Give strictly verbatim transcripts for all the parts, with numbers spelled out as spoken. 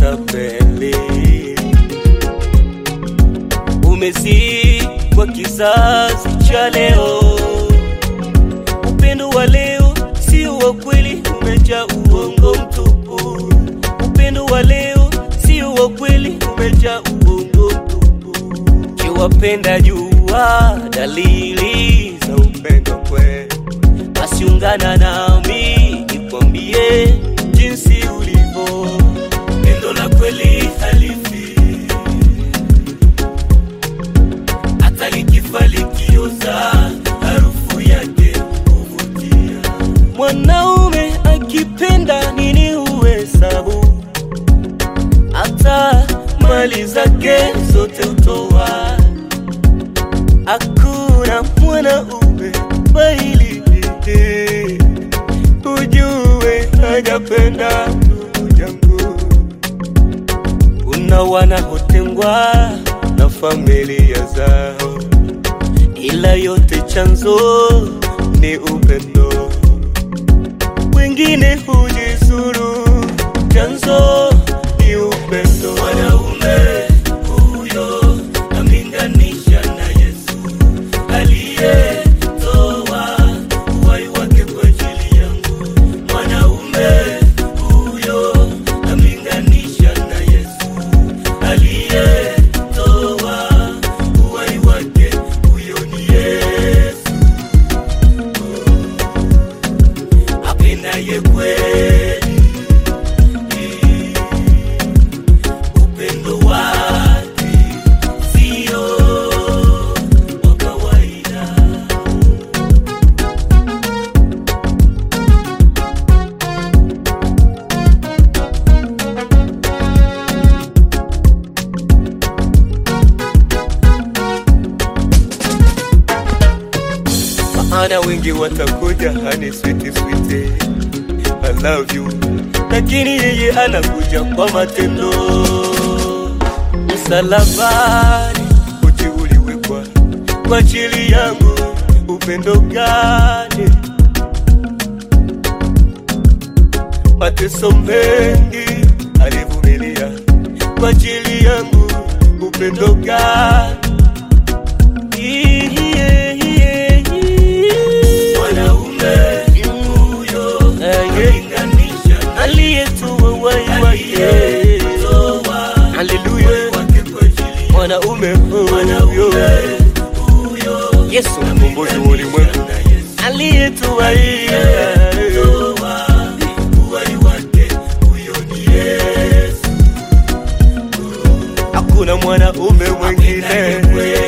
utapeli. Umezidi kwa kizazi cha leo. Upendo wa leo sio wa kweli, umejaa uongo mtupu. Upendo wa leo sio wa kweli, umejaa uongo mtupu. Kiwapenda jua dalili za upendo kweli, basi ungana nami nikwambie jinsi ulivyo. Pendo la kweli halifi, hata likifa likioza harufu yake huvutia. Mwanaume akipenda nini huhesabu, hata mali zake zote utoa. Hakuna mwanaume baili ujue hajapenda ndugu yangu. Kuna wanaotengwa na familia zao, ila yote chanzo ni upendo. Wengine hujizuru, chanzo ni upendo. Mwanaume huyo amlinganisha na Yesu aliyetoa uhai wake kwa ajili yangu. Mwanaume huyo amlinganisha na Yesu aliyetoa uhai wake, huyo ni Yesu. Apendaye kweli, upendo wake sio wa kawaida. Maana wengi watakuja hani sweet sweet I love you, lakini yeye anakuja kwa matendo. Msalabani uti uliwekwa kwa ajili yangu, upendo gani? Mateso mengi alivumilia kwa ajili yangu, upendo gani? Mwanaume huyo amlinganisha aliyetoa uhai wake. Haleluya. Mwanaume huyo Yesu mkombozi wa ulimwengu aliyetoa uhai wake, huyo ni Yesu. Hakuna mwanaume mwingine.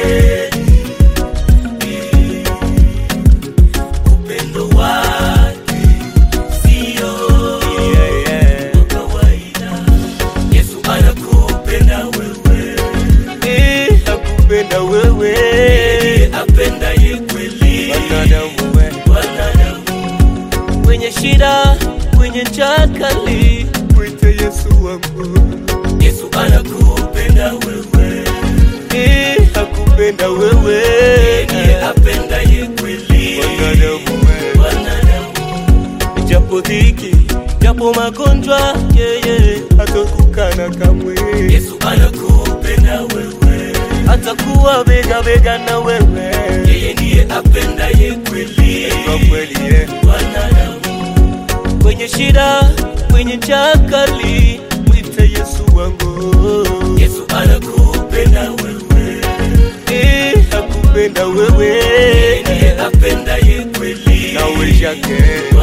Apenda wewe, yeye apendaye kweli. Wanadamu wewe, wanadamu kwenye shida, kwenye njaa kali, mwite Yesu wangu. Yesu anakupenda wewe, eh, akupenda wewe, yeye apendaye kweli. Wanadamu wewe, wanadamu japo dhiki, japo magonjwa, yeye hatakukana kamwe. Yesu anakupenda wewe, atakuwa bega bega na wewe. Yeye ndiye apendaye kweli, kwa kweli yeye. Wanadamu kwenye shida, kwenye njaa kali, mwite Yesu wangu. Yesu anakupenda wewe, eh, akupenda wewe. Yeye ndiye apendaye kweli, na wewe yake.